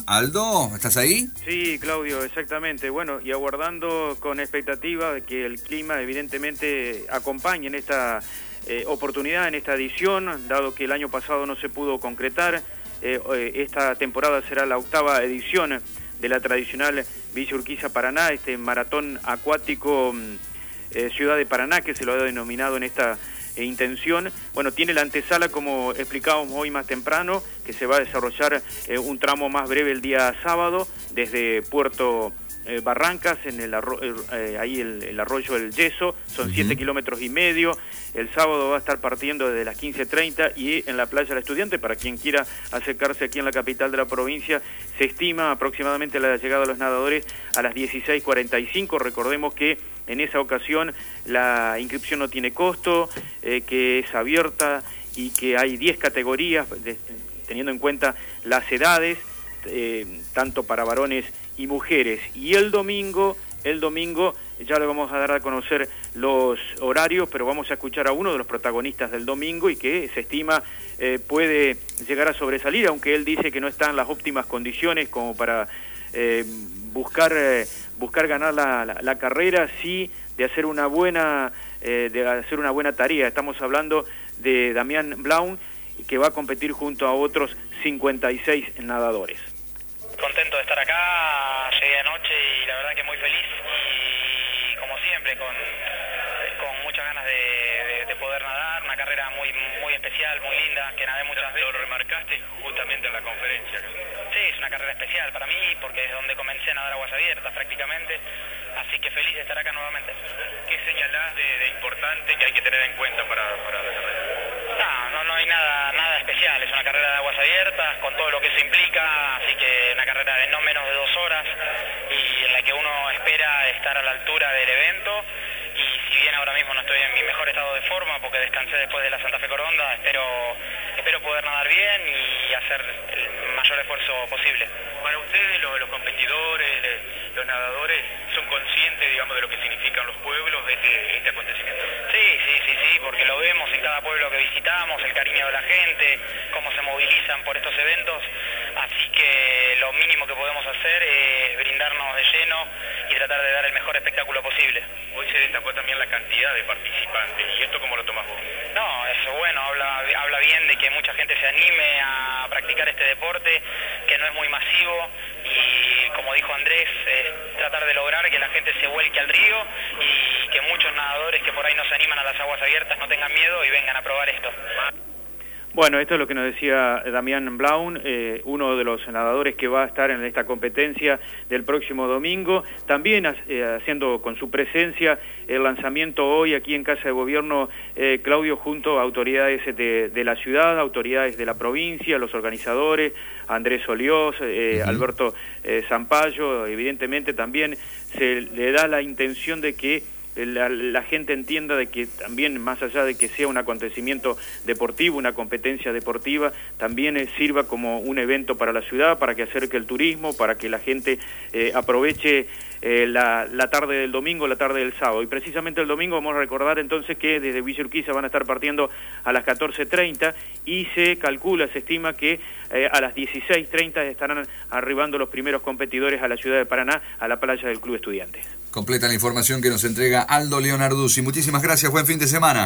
Aldo, ¿estás ahí? Sí, Claudio, exactamente. Bueno, y aguardando con expectativa de que el clima evidentemente acompañe en esta oportunidad, en esta edición, dado que el año pasado no se pudo concretar. Esta temporada será la 8ª edición de la tradicional Villa Urquiza Paraná, este maratón acuático Ciudad de Paraná, que se lo ha denominado en esta intención. Bueno, tiene la antesala, como explicábamos hoy más temprano, que se va a desarrollar un tramo más breve el día sábado, desde Puerto Barrancas, en el ahí el arroyo del Yeso, son 7,5 kilómetros. El sábado va a estar partiendo desde las 15:30 y en la playa del Estudiante, para quien quiera acercarse aquí en la capital de la provincia, se estima aproximadamente la llegada de los nadadores a las 16:45. Recordemos que en esa ocasión la inscripción no tiene costo, que es abierta y que hay 10 categorías, teniendo en cuenta las edades, tanto para varones y mujeres. Y el domingo ya le vamos a dar a conocer los horarios, pero vamos a escuchar a uno de los protagonistas del domingo y que se estima puede llegar a sobresalir, aunque él dice que no está en las óptimas condiciones como para buscar ganar la carrera, sí de hacer una buena tarea. Estamos hablando de Damián Blaun, que va a competir junto a otros 56 nadadores. Contento de estar acá, llegué anoche y la verdad que muy feliz y como siempre con muchas ganas de poder nadar, una carrera muy especial, muy linda, que nadé muchas veces. Lo remarcaste justamente en la conferencia. Sí, es una carrera especial para mí porque es donde comencé a nadar aguas abiertas prácticamente, así que feliz de estar acá nuevamente. ¿Qué señalás de importante que hay que tener en cuenta para la carrera? No hay nada especial, es una carrera de aguas abiertas con todo lo que eso implica, así que una carrera de no menos de 2 horas y en la que uno espera estar a la altura del evento. Y si bien ahora mismo no estoy en mi mejor estado de forma porque descansé después de la Santa Fe Coronda, espero poder nadar bien y hacer el mayor esfuerzo posible. Para ustedes, los competidores, los nadadores, ¿son conscientes, digamos, de lo que significan los pueblos este acontecimiento? Sí, porque lo vemos en cada pueblo que visitamos, el cariño de la gente, cómo se movilizan por estos eventos, así que lo mínimo que podemos hacer es brindarnos de lleno y tratar de dar el mejor espectáculo posible. Hoy se destacó también la cantidad de participantes, ¿y esto cómo lo tomás vos? No, eso bueno, habla bien de que mucha gente se anime a practicar este deporte, que no es muy masivo, y como dijo Andrés, tratar de lograr que la gente se vuelque al río y que muchos nadadores que por ahí no se animan a las aguas abiertas no tengan miedo y vengan a probar esto. Bueno, esto es lo que nos decía Damián Blaun, uno de los nadadores que va a estar en esta competencia del próximo domingo, también haciendo con su presencia el lanzamiento hoy aquí en Casa de Gobierno, Claudio, junto a autoridades de la ciudad, autoridades de la provincia, los organizadores, Andrés Oliós, Alberto Zampayo. Evidentemente también se le da la intención de que la gente entienda de que también, más allá de que sea un acontecimiento deportivo, una competencia deportiva, también sirva como un evento para la ciudad, para que acerque el turismo, para que la gente aproveche la tarde del domingo, la tarde del sábado. Y precisamente el domingo vamos a recordar entonces que desde Villa Urquiza van a estar partiendo a las 14:30 y se estima que a las 16:30 estarán arribando los primeros competidores a la ciudad de Paraná, a la playa del Club Estudiantes. Completa la información que nos entrega Aldo Leonarduzzi. Muchísimas gracias, buen fin de semana.